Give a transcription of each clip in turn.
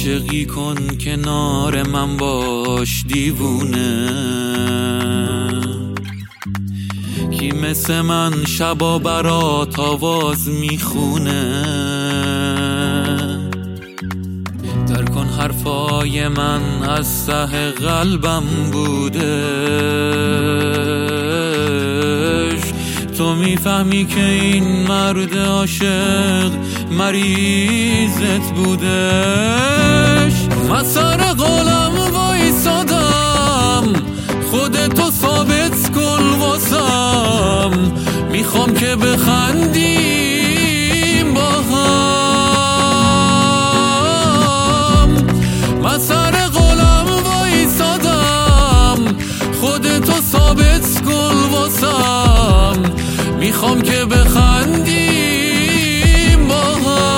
عاشقی کن کنار من باش دیوونه، کی مثل من شبا برات آواز میخونه. در کن حرفای من از ته قلبم بودش، تو میفهمی که این مرد عاشق مریضت بودش. من سر قولم وایسادم، خودتو ثابت کن واسم، میخوام که بخندیم با هم. من سر قولم وایسادم، خودتو ثابت کن واسم، میخوام که بخندیم با هم.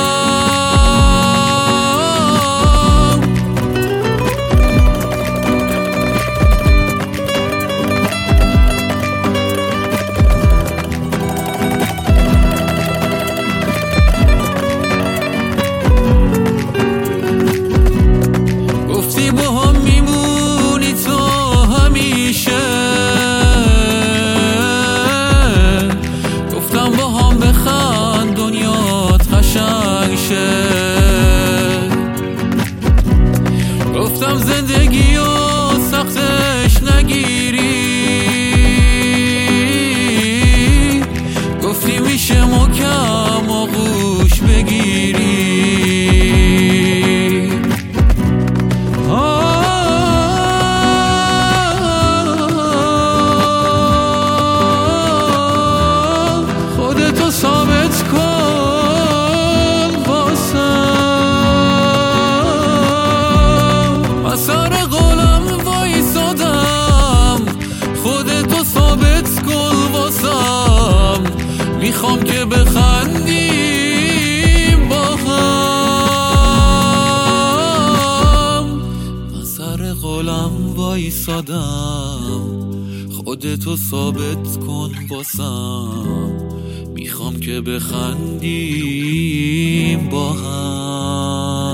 گفتی با هم میمونی تو همیشه، گفتم با هم بخند دنیات قشنگ شه، گفتم زندگی و سختش نگیری، گفتی میشه محکم آغوش بگیری. خودتو ثابت کن واسم، من سر قولم وایسادم، خودتو ثابت کن واسم، میخوام که بخندیم با هم. من سر قولم وایسادم، خودتو ثابت کن واسم، میخوام که بخندیم با هم.